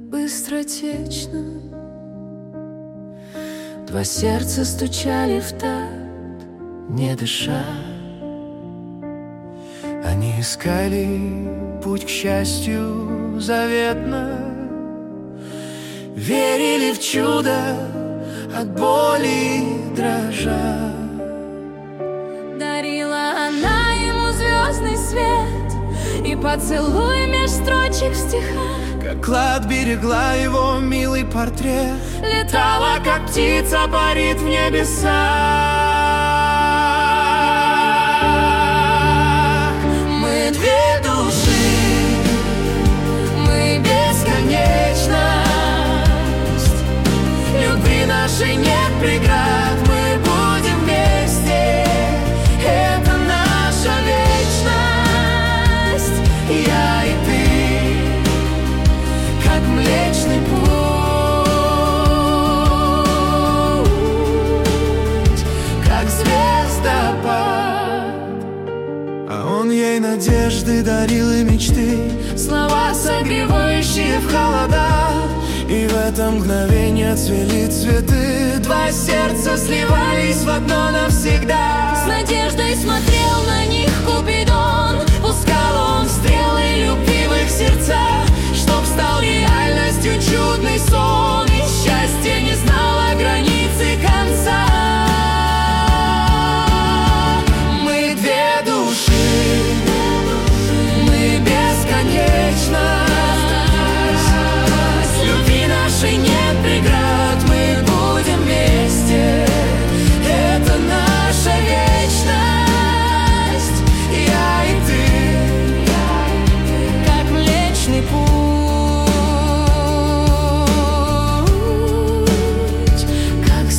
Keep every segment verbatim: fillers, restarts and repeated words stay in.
быстротечно. Два сердца стучали в такт, не дыша. Они искали путь к счастью заветно, верили в чудо, от боли дрожа. Дарила она ему звездный свет и поцелуй меж строчек в стихах. Как клад берегла его милый портрет, летала, как птица парит в небесах. Мы две души, мы бесконечность. Любви нашей нет преград, мы будем вместе. Это наша вечность, я и ты, как Млечный Путь, как звездопад. А он ей надежды дарил и мечты, слова, согревающие в холода. И в это мгновение цвели цветы, два сердца сливались в одно навсегда. С надеждой смотрел на них Купидон, пускал он стрелы любви в их сердца, чтоб стал реальностью чудный сон, и счастье не знало границы конца. Мы две души, мы бесконечность. Любви нашей нет преград, мы будем вместе. Это наша вечность, я и ты, Как Млечный Путь, как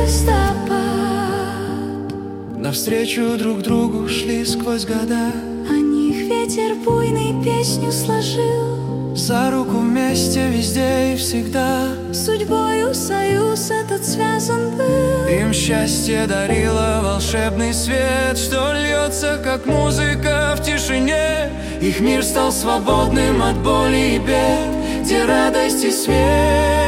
звездопад. навстречу друг другу шли сквозь года. О них ветер буйный песню сложил, За руку вместе везде и всегда. судьбою союз этот связан был. Им счастье дарило волшебный свет, что льется, как музыка в тишине. Их мир стал свободным от боли и бед, где радость и смех.